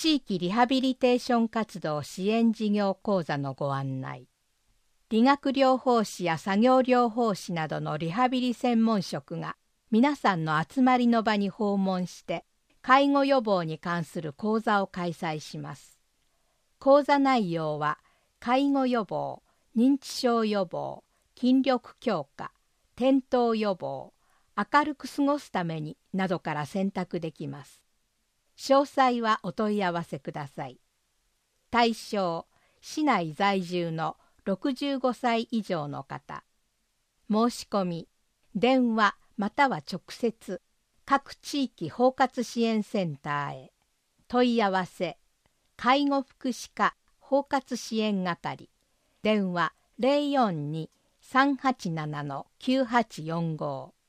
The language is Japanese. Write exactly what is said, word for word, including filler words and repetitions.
地域リハビリテーション活動支援事業講座のご案内、理学療法士や作業療法士などのリハビリ専門職が皆さんの集まりの場に訪問して介護予防に関する講座を開催します。講座内容は介護予防、認知症予防、筋力強化、転倒予防、明るく過ごすためになどから選択できます。詳細はお問い合わせください。対象、市内在住のろくじゅうごさい以上の方。申し込み、電話または直接、各地域包括支援センターへ。問い合わせ、介護福祉課包括支援係。電話 ゼロよんに さんはちなな きゅうはちよんご。